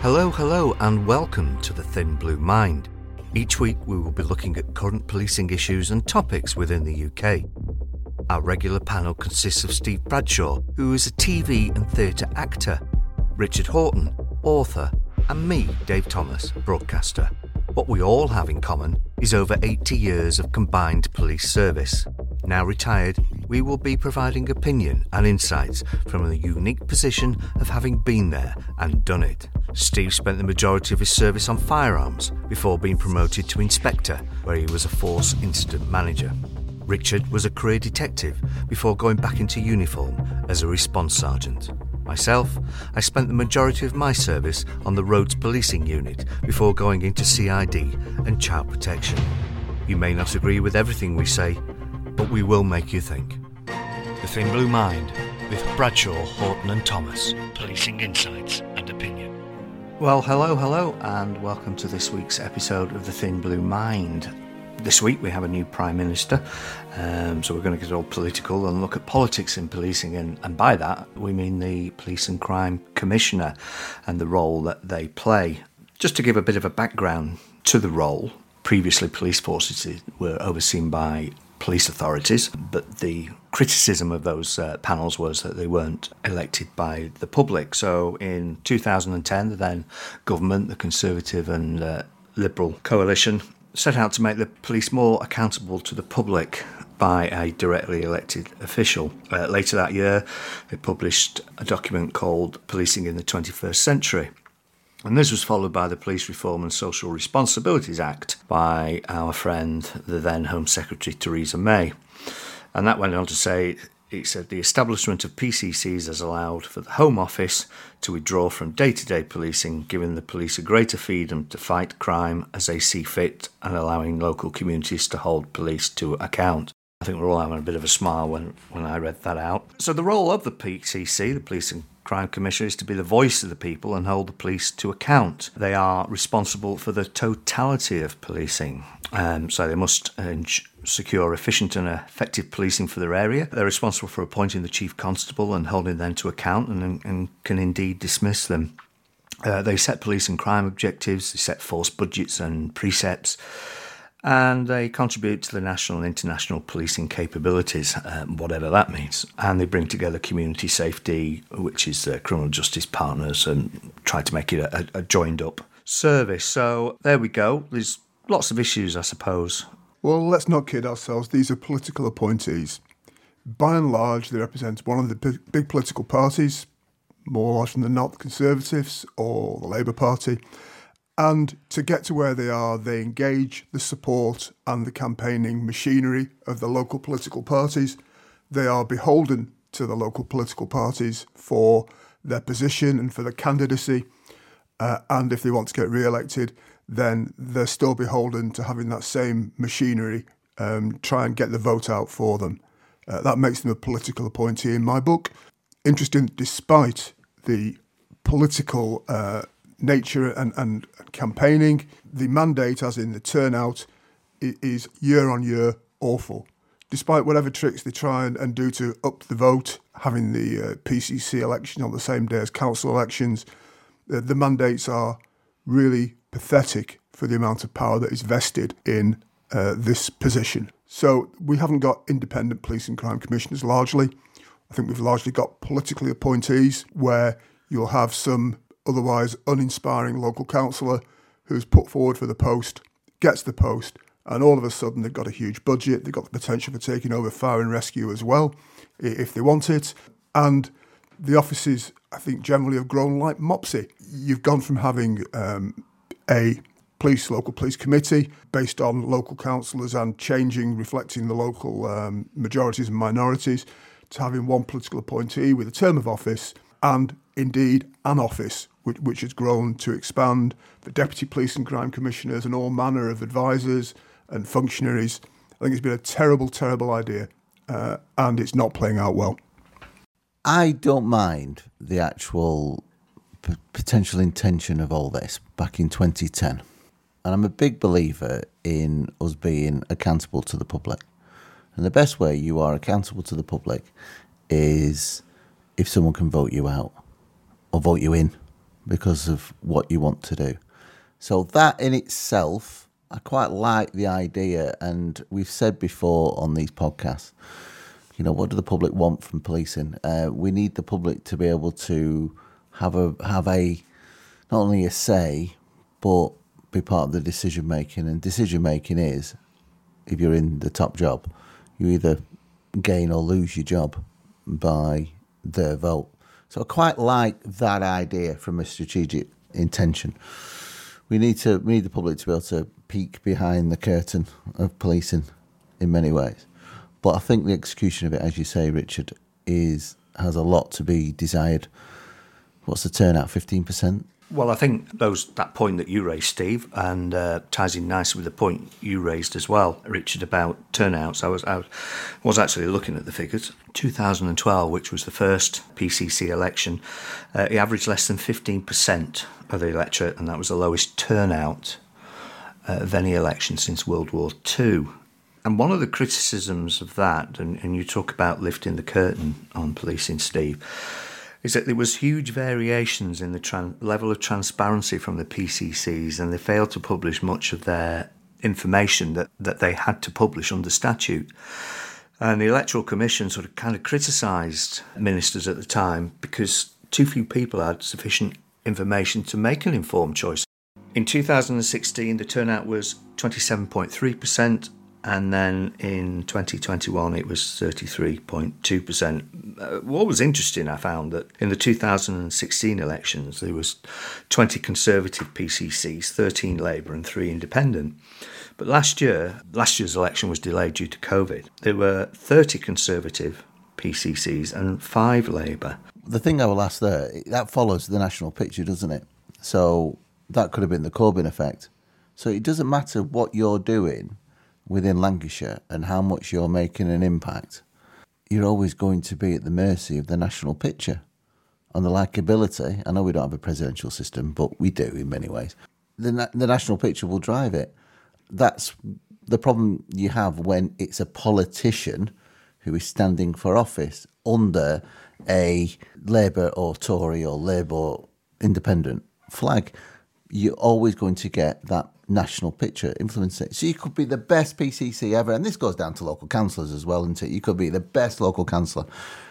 Hello, and welcome to The Thin Blue Mind. Each week we will be looking at current policing issues and topics within the UK. Our regular panel consists of Steve Bradshaw, who is a TV and theatre actor, Richard Horton, author, and me, Dave Thomas, broadcaster. What we all have in common is over 80 years of combined police service. Now retired, we will be providing opinion and insights from the unique position of having been there and done it. Steve spent the majority of his service on firearms before being promoted to inspector, where he was a force incident manager. Richard was a career detective before going back into uniform as a response sergeant. Myself, I spent the majority of my service on the Roads Policing Unit before going into CID and child protection. You may not agree with everything we say, but we will make you think. The Thin Blue Mind with Bradshaw, Horton and Thomas. Policing insights and opinion. Well, hello, and welcome to this week's episode of The Thin Blue Mind. This week we have a new Prime Minister, so we're going to get all political and look at politics in policing, and by that we mean the Police and Crime Commissioner and the role that they play. Just to give a bit of a background to the role, previously police forces were overseen by police authorities, but the criticism of those panels was that they weren't elected by the public. So in 2010, the then government, the Conservative and Liberal coalition, set out to make the police more accountable to the public by a directly elected official. Later that year, they published a document called Policing in the 21st Century. And this was followed by the Police Reform and Social Responsibilities Act by our friend, the then Home Secretary, Theresa May. And that went on to say, it said, the establishment of PCCs has allowed for the Home Office to withdraw from day-to-day policing, giving the police a greater freedom to fight crime as they see fit and allowing local communities to hold police to account. I think we're all having a bit of a smile when I read that out. So the role of the PCC, the Police and Crime Commissioner, is to be the voice of the people and hold the police to account. They are responsible for the totality of policing, so they must secure efficient and effective policing for their area. They're responsible for appointing the Chief Constable and holding them to account and can indeed dismiss them. They set police and crime objectives, they set force budgets and precepts, and they contribute to the national and international policing capabilities, whatever that means. And they bring together community safety, which is criminal justice partners, and try to make it a joined-up service. So there we go. There's lots of issues, I suppose. Well, let's not kid ourselves. These are political appointees. By and large, they represent one of the big political parties, more often than not the Conservatives or the Labour Party. And to get to where they are, they engage the support and the campaigning machinery of the local political parties. They are beholden to the local political parties for their position and for their candidacy. And if they want to get re-elected, then they're still beholden to having that same machinery try and get the vote out for them. That makes them a political appointee in my book. Interesting, despite the political nature and campaigning, the mandate, as in the turnout, is year on year awful. Despite whatever tricks they try and do to up the vote, having the PCC election on the same day as council elections, the mandates are really pathetic for the amount of power that is vested in this position. So we haven't got independent police and crime commissioners largely. I think we've largely got politically appointees where you'll have some otherwise uninspiring local councillor who's put forward for the post, gets the post, and all of a sudden they've got a huge budget, they've got the potential for taking over fire and rescue as well, if they want it. And the offices, I think, generally have grown like Mopsy. You've gone from having a local police committee based on local councillors and reflecting the local majorities and minorities, to having one political appointee with a term of office and indeed an office which has grown to expand for deputy police and crime commissioners and all manner of advisors and functionaries. I think it's been a terrible, terrible idea, and it's not playing out well. I don't mind the actual potential intention of all this back in 2010. And I'm a big believer in us being accountable to the public. And the best way you are accountable to the public is if someone can vote you out or vote you in. because of what you want to do. So that in itself, I quite like the idea, and we've said before on these podcasts, you know, what do the public want from policing? We need the public to be able to have a not only a say, but be part of the decision making. And decision making is, if you're in the top job, you either gain or lose your job by their vote. So I quite like that idea from a strategic intention. We need the public to be able to peek behind the curtain of policing in many ways. But I think the execution of it, as you say, Richard, has a lot to be desired. What's the turnout, 15%? Well, I think that point that you raised, Steve, and ties in nicely with the point you raised as well, Richard, about turnouts. I was actually looking at the figures. 2012, which was the first PCC election, it averaged less than 15% of the electorate, and that was the lowest turnout of any election since World War II. And one of the criticisms of that, and you talk about lifting the curtain on policing, Steve, is that there was huge variations in the level of transparency from the PCCs, and they failed to publish much of their information that they had to publish under statute. And the Electoral Commission sort of kind of criticised ministers at the time because too few people had sufficient information to make an informed choice. In 2016, the turnout was 27.3%. And then in 2021, it was 33.2%. What was interesting, I found that in the 2016 elections, there was 20 Conservative PCCs, 13 Labour and 3 Independent. But last year's election was delayed due to COVID. There were 30 Conservative PCCs and 5 Labour. The thing I will ask there, that follows the national picture, doesn't it? So that could have been the Corbyn effect. So it doesn't matter what you're doing within Lancashire and how much you're making an impact, you're always going to be at the mercy of the national picture. On the likability, I know we don't have a presidential system, but we do in many ways. The national picture will drive it. That's the problem you have when it's a politician who is standing for office under a Labour or Tory or Labour or Independent flag. You're always going to get that national picture influencing it. So you could be the best PCC ever, and this goes down to local councillors as well, isn't it? You could be the best local councillor,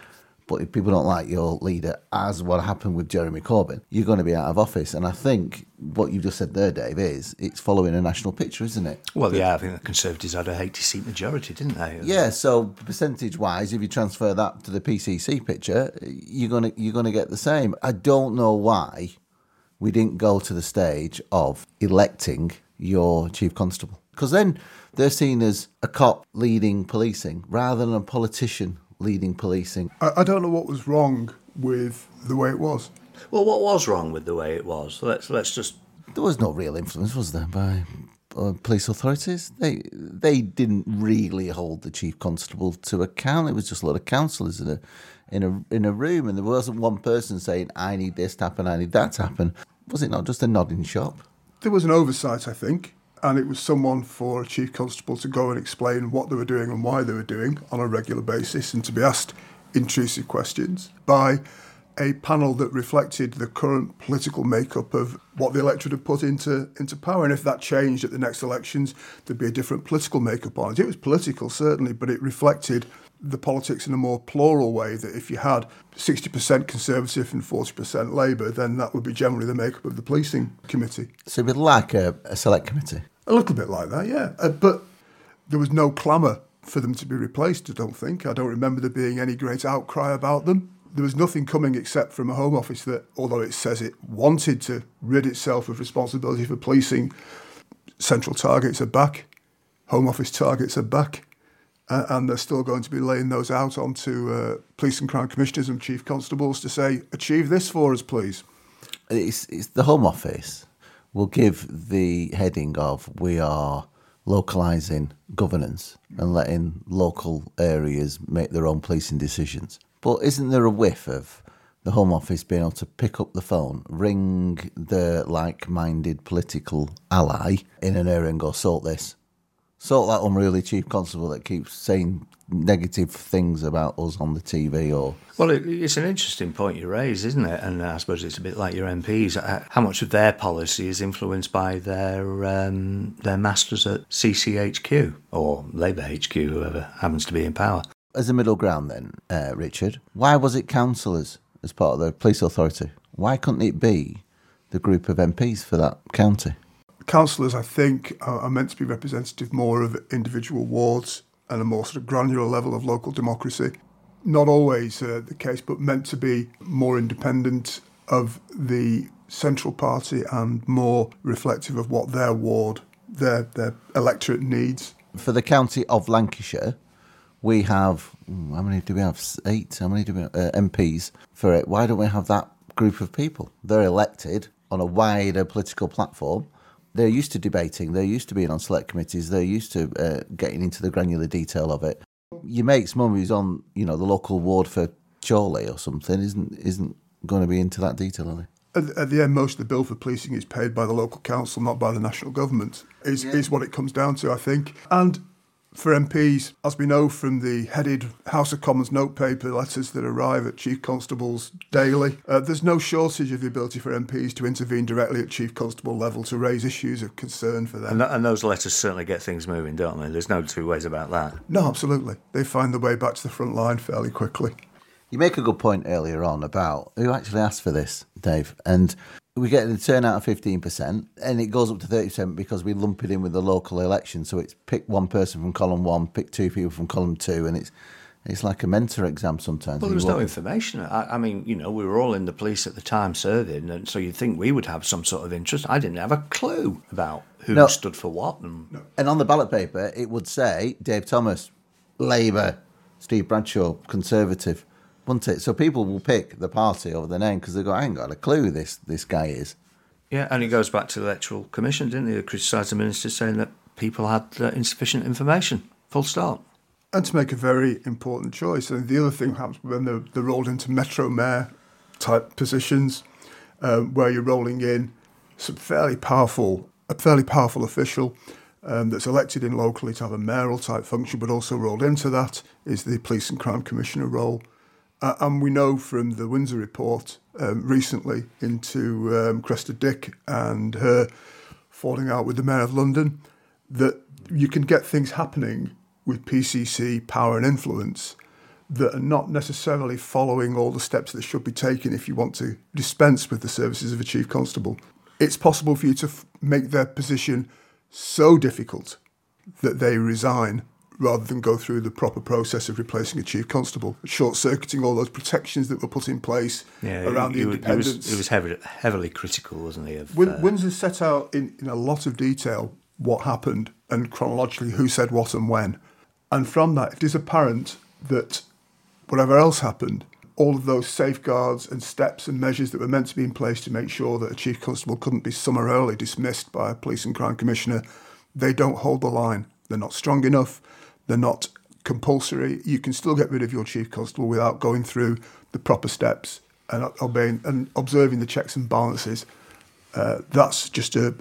but if people don't like your leader, as what happened with Jeremy Corbyn, you're going to be out of office. And I think what you just said there, Dave, is it's following a national picture, isn't it? Well, yeah, I think the Conservatives had a 80-seat majority, didn't they? Yeah, so percentage-wise, if you transfer that to the PCC picture, you're going to get the same. I don't know why we didn't go to the stage of electing your chief constable. Because then they're seen as a cop leading policing rather than a politician leading policing. I don't know what was wrong with the way it was. Well, what was wrong with the way it was? Let's just... There was no real influence, was there, by police authorities? They didn't really hold the chief constable to account. It was just a lot of councillors in a room, and there wasn't one person saying, I need this to happen, I need that to happen. Was it not just a nodding shop? There was an oversight, I think, and it was someone for a chief constable to go and explain what they were doing and why they were doing on a regular basis, and to be asked intrusive questions by a panel that reflected the current political makeup of what the electorate had put into power. And if that changed at the next elections, there'd be a different political makeup on it. It was political, certainly, but it reflected the politics in a more plural way, that if you had 60% Conservative and 40% Labour, then that would be generally the makeup of the policing committee. So it'd be like a select committee? A little bit like that, yeah. But there was no clamour for them to be replaced, I don't think. I don't remember there being any great outcry about them. There was nothing coming except from a Home Office that, although it says it wanted to rid itself of responsibility for policing, central targets are back, Home Office targets are back, and they're still going to be laying those out onto police and crime commissioners and chief constables to say, achieve this for us, please. It's the Home Office will give the heading of we are localising governance and letting local areas make their own policing decisions. But isn't there a whiff of the Home Office being able to pick up the phone, ring the like-minded political ally in an area and go, sort this, Sort of that unruly chief constable that keeps saying negative things about us on the TV or... Well, it's an interesting point you raise, isn't it? And I suppose it's a bit like your MPs. How much of their policy is influenced by their masters at CCHQ or Labour HQ, whoever happens to be in power? As a middle ground then, Richard, why was it councillors as part of the police authority? Why couldn't it be the group of MPs for that county? Councillors, I think, are meant to be representative more of individual wards and a more sort of granular level of local democracy. Not always the case, but meant to be more independent of the central party and more reflective of what their ward, their electorate needs. For the county of Lancashire, we have, how many do we have? 8? How many do we have? MPs for it? Why don't we have that group of people? They're elected on a wider political platform. They're used to debating, they're used to being on select committees, they're used to getting into the granular detail of it. Your mate's mum who's on, the local ward for Chorley or something isn't going to be into that detail, are they? At the end, most of the bill for policing is paid by the local council, not by the national government, is what it comes down to, I think. And for MPs, as we know from the headed House of Commons note paper letters that arrive at Chief Constables daily, there's no shortage of the ability for MPs to intervene directly at Chief Constable level to raise issues of concern for them. And those letters certainly get things moving, don't they? There's no two ways about that. No, absolutely. They find their way back to the front line fairly quickly. You make a good point earlier on about who actually asked for this, Dave, and we get a turnout of 15%, and it goes up to 30% because we lump it in with the local election. So it's pick one person from column 1, pick 2 people from column 2, and it's like a mentor exam sometimes. Well, there was no information. I mean, we were all in the police at the time serving, and so you'd think we would have some sort of interest. I didn't have a clue about who stood for what. And on the ballot paper, it would say Dave Thomas, Labour, Steve Bradshaw, Conservative. Wouldn't it? So people will pick the party over the name because they go, I ain't got a clue who this guy is. Yeah, and it goes back to the Electoral Commission, didn't they? They criticised the minister saying that people had insufficient information. Full stop. And to make a very important choice. And the other thing happens when they're rolled into Metro Mayor type positions, where you're rolling in some fairly powerful official that's elected in locally to have a mayoral type function, but also rolled into that is the Police and Crime Commissioner role. And we know from the Windsor report recently into Cressida Dick and her falling out with the Mayor of London that you can get things happening with PCC power and influence that are not necessarily following all the steps that should be taken if you want to dispense with the services of a chief constable. It's possible for you to make their position so difficult that they resign rather than go through the proper process of replacing a chief constable, short-circuiting all those protections that were put in place around the independence. He was heavily critical, wasn't he? Windsor set out in a lot of detail what happened and chronologically who said what and when. And from that, it is apparent that whatever else happened, all of those safeguards and steps and measures that were meant to be in place to make sure that a chief constable couldn't be summarily dismissed by a police and crime commissioner, they don't hold the line. They're not strong enough. They're not compulsory. You can still get rid of your chief constable without going through the proper steps and obeying and observing the checks and balances. That's just a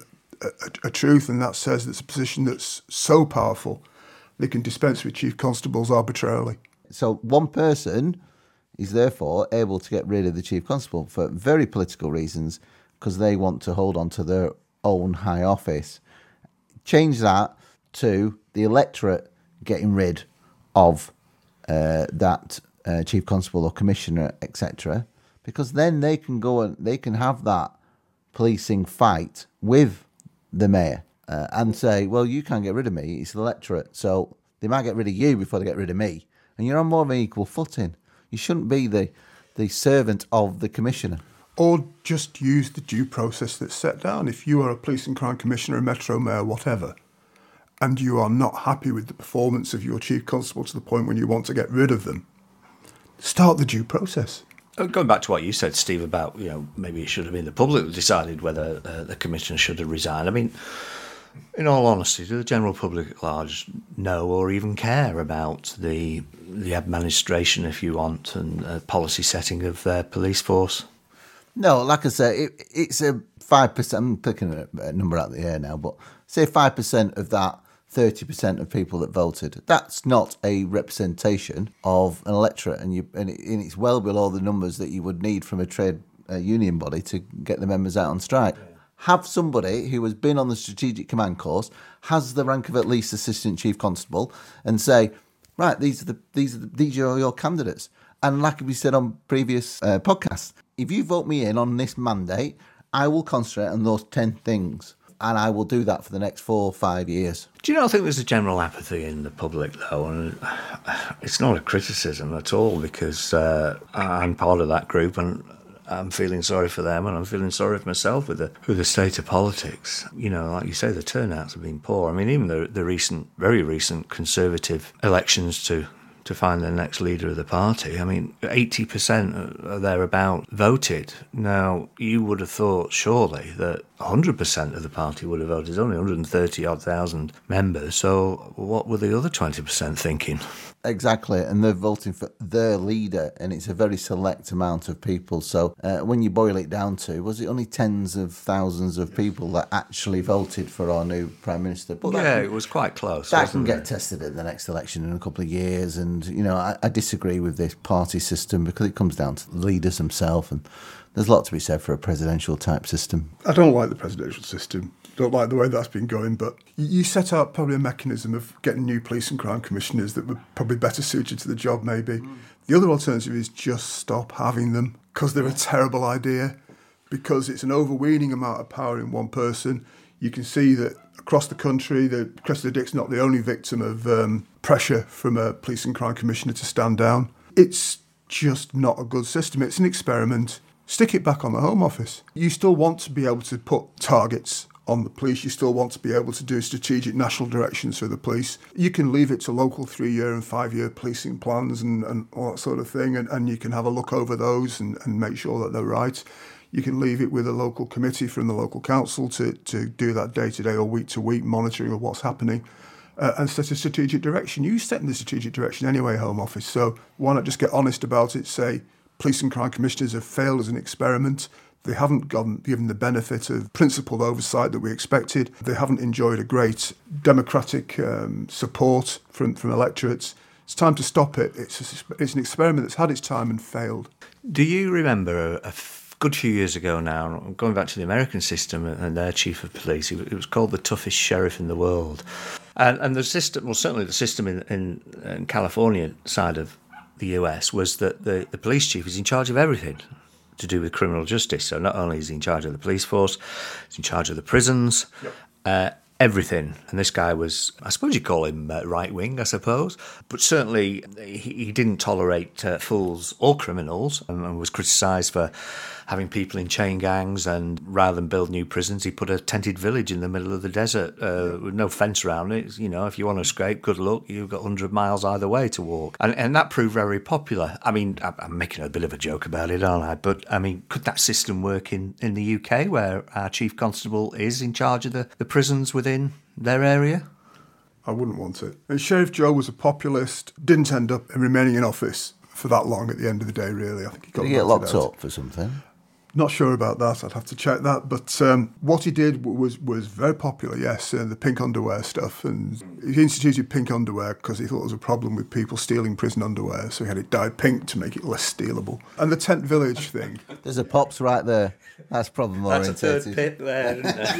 truth, and that says that it's a position that's so powerful they can dispense with chief constables arbitrarily. So one person is therefore able to get rid of the chief constable for very political reasons because they want to hold on to their own high office. Change that to the electorate getting rid of that chief constable or commissioner, etc., because then they can go and they can have that policing fight with the mayor and say, well, you can't get rid of me, it's the electorate, so they might get rid of you before they get rid of me, and you're on more of an equal footing. You shouldn't be the servant of the commissioner. Or just use the due process that's set down. If you are a police and crime commissioner, a metro mayor, whatever, and you are not happy with the performance of your chief constable to the point when you want to get rid of them, start the due process. Going back to what you said, Steve, about maybe it should have been the public that decided whether the commissioner should have resigned. I mean, in all honesty, do the general public at large know or even care about the administration, if you want, and policy setting of their police force? No, like I say, it's a 5%. I'm picking a number out of the air now, but say 5% of that 30% of people that voted. That's not a representation of an electorate, and it's well below the numbers that you would need from a trade union body to get the members out on strike. Yeah. Have somebody who has been on the Strategic Command course, has the rank of at least Assistant Chief Constable, and say, right, these are your candidates. And like we said on previous podcasts, if you vote me in on this mandate, I will concentrate on those 10 things. And I will do that for the next 4 or 5 years. Do you not think there's a general apathy in the public, though? And it's not a criticism at all, because I'm part of that group, and I'm feeling sorry for them, and I'm feeling sorry for myself with the state of politics. You know, like you say, the turnouts have been poor. I mean, even the very recent Conservative elections to find the next leader of the party, I mean, 80% or thereabout voted. Now, you would have thought, surely, that 100% of the party would have voted. There's only 130-odd thousand members, so what were the other 20% thinking? Exactly, and they're voting for their leader, and it's a very select amount of people. So when you boil it down to, was it only tens of thousands of people that actually voted for our new Prime Minister? But it was quite close. That can get tested at the next election in a couple of years, and, you know, I disagree with this party system because it comes down to the leaders themselves, and there's a lot to be said for a presidential type system. I don't like the presidential system. Don't like the way that's been going, but you set out probably a mechanism of getting new police and crime commissioners that were probably better suited to the job, maybe. The other alternative is just stop having them, because they're a terrible idea, because it's an overweening amount of power in one person. You can see that across the country, Cressida Dick's not the only victim of pressure from a police and crime commissioner to stand down. It's just not a good system. It's an experiment. Stick it back on the Home Office. You still want to be able to put targets on the police. You still want to be able to do strategic national directions for the police. You can leave it to local 3-year and 5-year policing plans and all that sort of thing, and you can have a look over those and make sure that they're right. You can leave it with a local committee from the local council to do that day-to-day or week-to-week monitoring of what's happening and set a strategic direction. You set the strategic direction anyway, Home Office, so why not just get honest about it, say police and crime commissioners have failed as an experiment. They haven't given the benefit of principled oversight that we expected. They haven't enjoyed a great democratic support from electorates. It's time to stop it. It's an experiment that's had its time and failed. Do you remember a good few years ago now, going back to the American system and their chief of police, it was called the toughest sheriff in the world. And the system, well, certainly the system in California side of the US was that the police chief is in charge of everything to do with criminal justice. So not only is he in charge of the police force, he's in charge of the prisons, everything. And this guy was, I suppose you'd call him right-wing, I suppose. But certainly he didn't tolerate fools or criminals and was criticised for having people in chain gangs, and rather than build new prisons, he put a tented village in the middle of the desert with no fence around it. You know, if you want to escape, good luck. You've got 100 miles either way to walk. And that proved very popular. I mean, I'm making a bit of a joke about it, aren't I? But, I mean, could that system work in the UK, where our chief constable is in charge of the prisons within their area? I wouldn't want it. And Sheriff Joe was a populist, didn't end up remaining in office for that long at the end of the day, really. I think he got Did he get locked up for something? Not sure about that. I'd have to check that. But what he did was very popular, yes, the pink underwear stuff. And he instituted pink underwear because he thought there was a problem with people stealing prison underwear. So he had it dyed pink to make it less stealable. And the tent village thing. There's a Pops right there. That's problem oriented. That's a third pit there,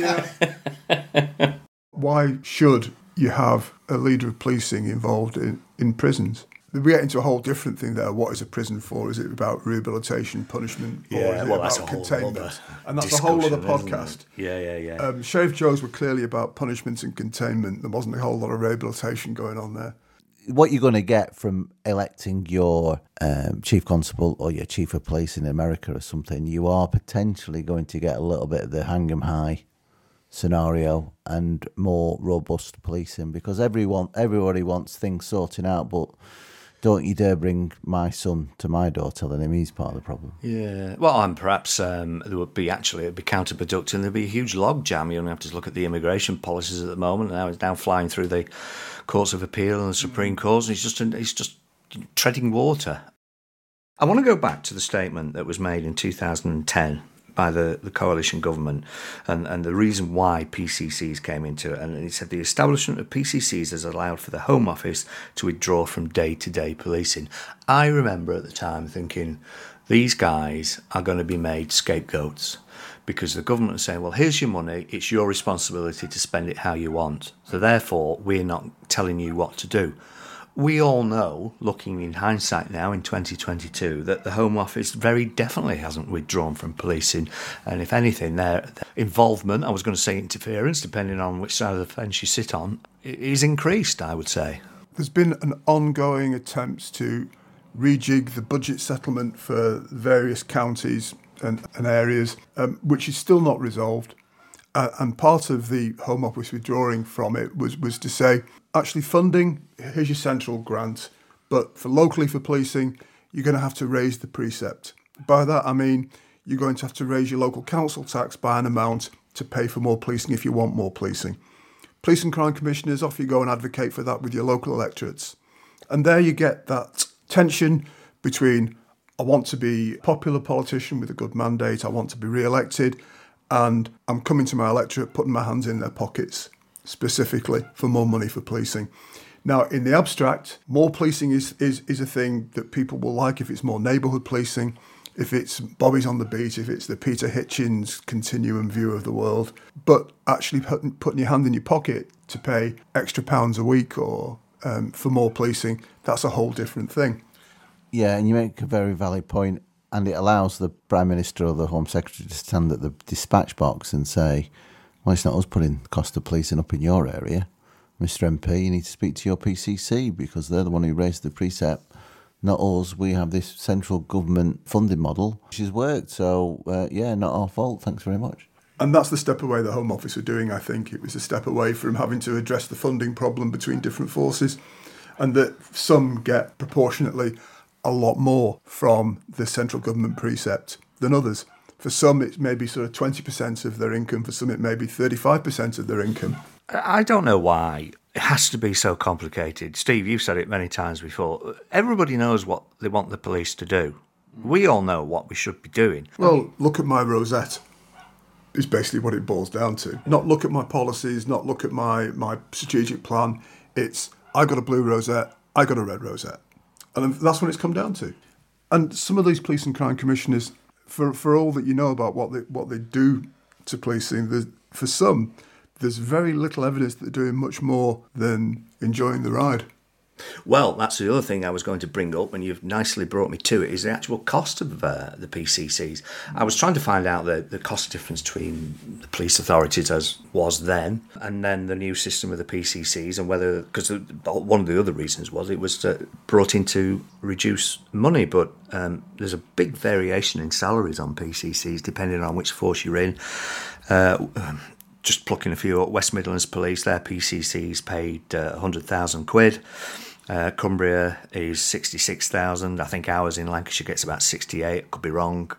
isn't there? Why should you have a leader of policing involved in prisons? We get into a whole different thing there. What is a prison for? Is it about rehabilitation, punishment, or is it about containment? And that's a whole other podcast. Yeah. Sheriff Joe's were clearly about punishment and containment. There wasn't a whole lot of rehabilitation going on there. What you're going to get from electing your chief constable or your chief of police in America or something, you are potentially going to get a little bit of the hang 'em high scenario and more robust policing, because everybody wants things sorting out, but don't you dare bring my son to my door telling him he's part of the problem. Yeah. Well, and perhaps it'd be counterproductive, and there'd be a huge log jam. You only have to look at the immigration policies at the moment. Now it's now flying through the courts of appeal and the Supreme Court, and he's just treading water. I want to go back to the statement that was made in 2010 by the coalition government, and the reason why PCCs came into it. And he said the establishment of PCCs has allowed for the Home Office to withdraw from day-to-day policing. I remember at the time thinking, these guys are going to be made scapegoats, because the government is saying, well, here's your money, it's your responsibility to spend it how you want. So therefore, we're not telling you what to do. We all know, looking in hindsight now in 2022, that the Home Office very definitely hasn't withdrawn from policing. And if anything, their involvement, I was going to say interference, depending on which side of the fence you sit on, is increased, I would say. There's been an ongoing attempt to rejig the budget settlement for various counties and areas, which is still not resolved. And part of the Home Office withdrawing from it was to say, actually funding, here's your central grant, but locally for policing, you're going to have to raise the precept. By that I mean you're going to have to raise your local council tax by an amount to pay for more policing if you want more policing. Police and crime commissioners, off you go and advocate for that with your local electorates. And there you get that tension between, I want to be a popular politician with a good mandate, I want to be re-elected, and I'm coming to my electorate, putting my hands in their pockets, specifically for more money for policing. Now, in the abstract, more policing is a thing that people will like if it's more neighbourhood policing, if it's Bobby's on the beat, if it's the Peter Hitchens continuum view of the world. But actually putting your hand in your pocket to pay extra pounds a week or for more policing, that's a whole different thing. Yeah, and you make a very valid point, and it allows the Prime Minister or the Home Secretary to stand at the dispatch box and say, well, it's not us putting the cost of policing up in your area. Mr MP, you need to speak to your PCC because they're the one who raised the precept, not us. We have this central government funding model, which has worked. So, not our fault. Thanks very much. And that's the step away the Home Office are doing, I think. It was a step away from having to address the funding problem between different forces, and that some get proportionately a lot more from the central government precept than others. For some, it may be sort of 20% of their income. For some, it may be 35% of their income. I don't know why it has to be so complicated. Steve, you've said it many times before. Everybody knows what they want the police to do. We all know what we should be doing. Well, look at my rosette is basically what it boils down to. Not look at my policies, not look at my strategic plan. It's, I got a blue rosette, I got a red rosette. And that's what it's come down to. And some of these police and crime commissioners, for all that you know about what they do to policing, for some, there's very little evidence that they're doing much more than enjoying the ride. Well, that's the other thing I was going to bring up, and you've nicely brought me to it, is the actual cost of the PCCs. I was trying to find out the cost difference between the police authorities as was then and then the new system of the PCCs, and whether, because one of the other reasons was it was brought in to reduce money, but there's a big variation in salaries on PCCs depending on which force you're in. Just plucking a few up, West Midlands Police, their PCCs paid £100,000. Cumbria is 66,000. I think ours in Lancashire gets about 68. Could be wrong.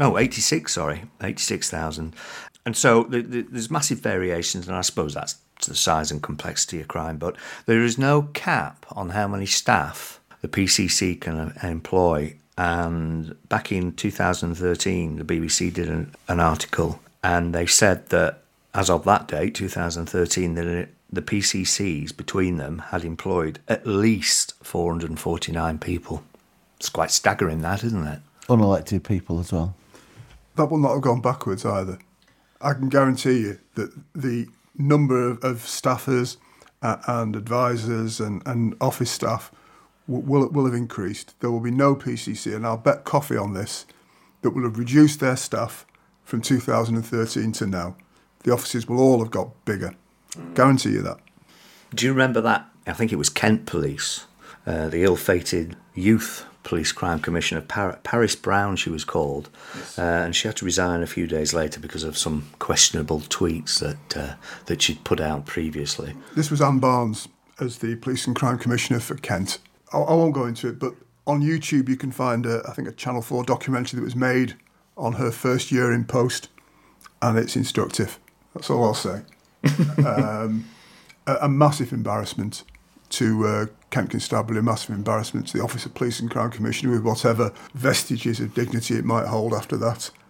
86,000. And so there's massive variations, and I suppose that's to the size and complexity of crime. But there is no cap on how many staff the PCC can employ. And back in 2013, the BBC did an article, and they said that as of that date, 2013, the PCCs between them had employed at least 449 people. It's quite staggering, that, isn't it? Unelected people as well. That will not have gone backwards either. I can guarantee you that the number of staffers and advisors and office staff will have increased. There will be no PCC, and I'll bet coffee on this, that will have reduced their staff from 2013 to now. The offices will all have got bigger. Guarantee you that. Do you remember that? I think it was Kent Police, the ill-fated youth police crime commissioner, Paris Brown, she was called. Yes. And she had to resign a few days later because of some questionable tweets that she'd put out previously. This was Anne Barnes as the police and crime commissioner for Kent. I won't go into it, but on YouTube you can find, I think, a Channel 4 documentary that was made on her first year in post, and it's instructive. That's all I'll say. A massive embarrassment to Kent Constabulary, a massive embarrassment to the Office of Police and Crime Commissioner, with whatever vestiges of dignity it might hold after that.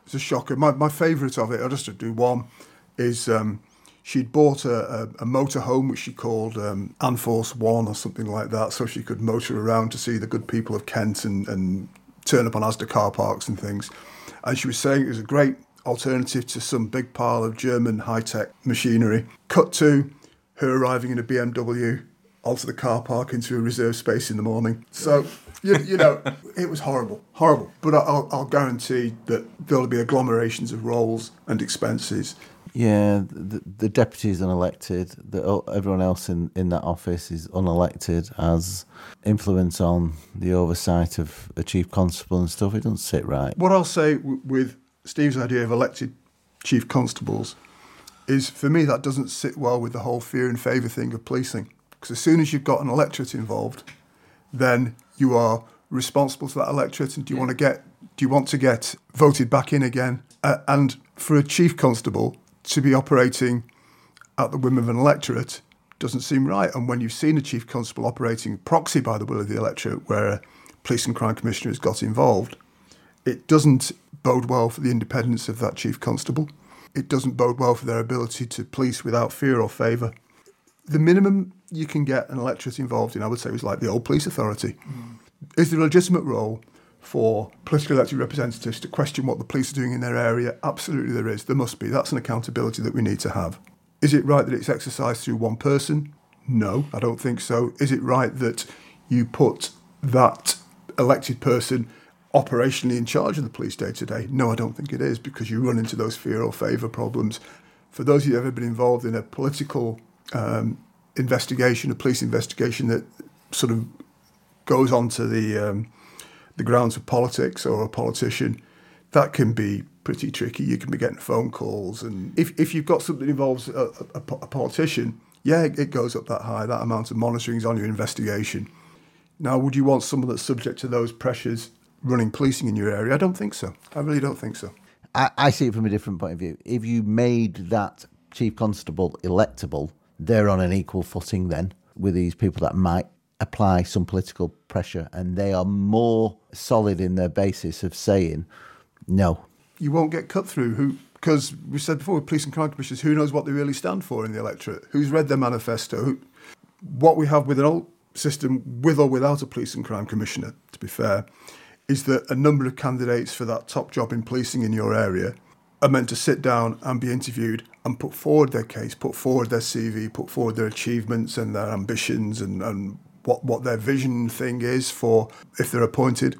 It's a shocker. My favourite of it, I'll just do one, is she'd bought a motorhome which she called Anforce One or something like that, so she could motor around to see the good people of Kent and turn up on Asda car parks and things. And she was saying it was a great alternative to some big pile of German high-tech machinery. Cut to her arriving in a BMW onto the car park into a reserved space in the morning. So, you know, it was horrible. But I'll guarantee that there'll be agglomerations of roles and expenses. Yeah, the deputy is unelected. Everyone else in that office is unelected, has influence on the oversight of a chief constable and stuff. It doesn't sit right. What I'll say with Steve's idea of elected chief constables is, for me, that doesn't sit well with the whole fear and favour thing of policing. Because as soon as you've got an electorate involved, then you are responsible to that electorate, and do you want to get voted back in again? And for a chief constable to be operating at the whim of an electorate doesn't seem right. And when you've seen a chief constable operating proxy by the will of the electorate, where a police and crime commissioner has got involved, it doesn't bode well for the independence of that chief constable. It doesn't bode well for their ability to police without fear or favour. The minimum you can get an electorate involved in, I would say, is like the old police authority. Is there a legitimate role for politically elected representatives to question what the police are doing in their area? Absolutely there is. There must be. That's an accountability that we need to have. Is it right that it's exercised through one person? No, I don't think so. Is it right that you put that elected person operationally in charge of the police day to day? No, I don't think it is, because you run into those fear or favour problems. For those of you who have ever been involved in a political investigation, a police investigation that sort of goes onto the grounds of politics or a politician, that can be pretty tricky. You can be getting phone calls, and if you've got something that involves a politician, yeah, it goes up that high. That amount of monitoring is on your investigation. Now, would you want someone that's subject to those pressures running policing in your area? I don't think so. I really don't think so. I see it from a different point of view. If you made that chief constable electable, they're on an equal footing then with these people that might apply some political pressure, and they are more solid in their basis of saying no. You won't get cut through, because we said before with police and crime commissioners, who knows what they really stand for in the electorate? Who's read their manifesto? What we have with an old system, with or without a police and crime commissioner, to be fair, is that a number of candidates for that top job in policing in your area are meant to sit down and be interviewed and put forward their case, put forward their CV, put forward their achievements and their ambitions and what their vision thing is for if they're appointed.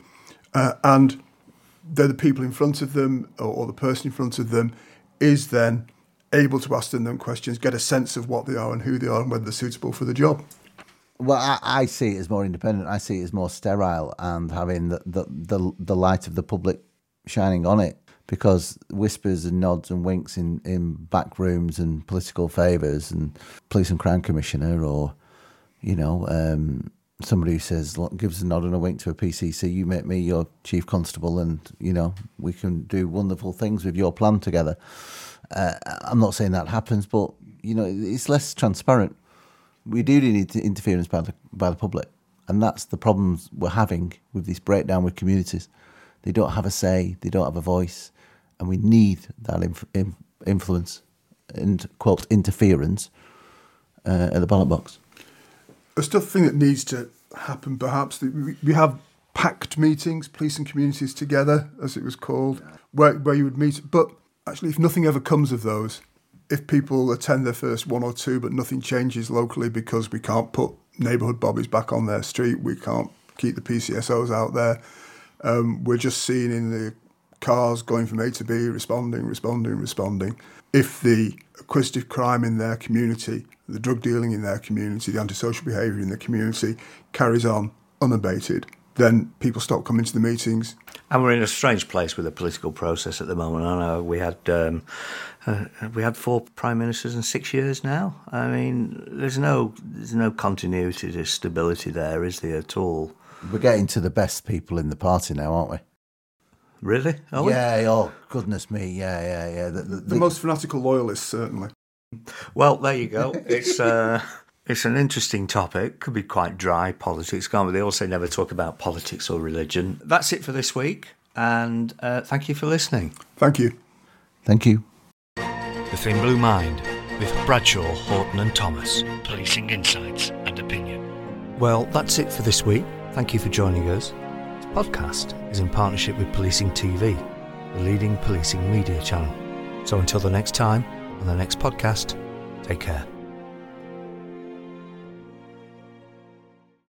And they're the people in front of them, or the person in front of them is then able to ask them questions, get a sense of what they are and who they are and whether they're suitable for the job. Well, I see it as more independent. I see it as more sterile and having the light of the public shining on it, because whispers and nods and winks in back rooms and political favours and police and crime commissioner, or, somebody who says, look, gives a nod and a wink to a PCC, you make me your chief constable and, we can do wonderful things with your plan together. I'm not saying that happens, but, it's less transparent. We do need interference by the public, and that's the problems we're having with this breakdown with communities. They don't have a say, they don't have a voice, and we need that influence and, quote, interference at the ballot box. A stuff thing that needs to happen, perhaps, we have packed meetings, police and communities together, as it was called, where you would meet. But actually, if nothing ever comes of those, if people attend their first one or two, but nothing changes locally because we can't put neighbourhood bobbies back on their street, we can't keep the PCSOs out there, we're just seeing in the cars going from A to B, responding. If the acquisitive crime in their community, the drug dealing in their community, the antisocial behaviour in the community carries on unabated, then people stop coming to the meetings. And we're in a strange place with the political process at the moment. I know we had 4 prime ministers in 6 years now. I mean, there's no continuity, there's stability there, is there at all? We're getting to the best people in the party now, aren't we? Really? Are we? Yeah, oh, goodness me, yeah. The most fanatical loyalists, certainly. Well, there you go. It's an interesting topic. Could be quite dry, politics, can't we? They all say never talk about politics or religion. That's it for this week. and thank you for listening. Thank you. Thank you. The Thin Blue Mind with Bradshaw, Horton and Thomas. Policing insights and opinion. Well, that's it for this week. Thank you for joining us. This podcast is in partnership with Policing TV, the leading policing media channel. So until the next time, on the next podcast, take care.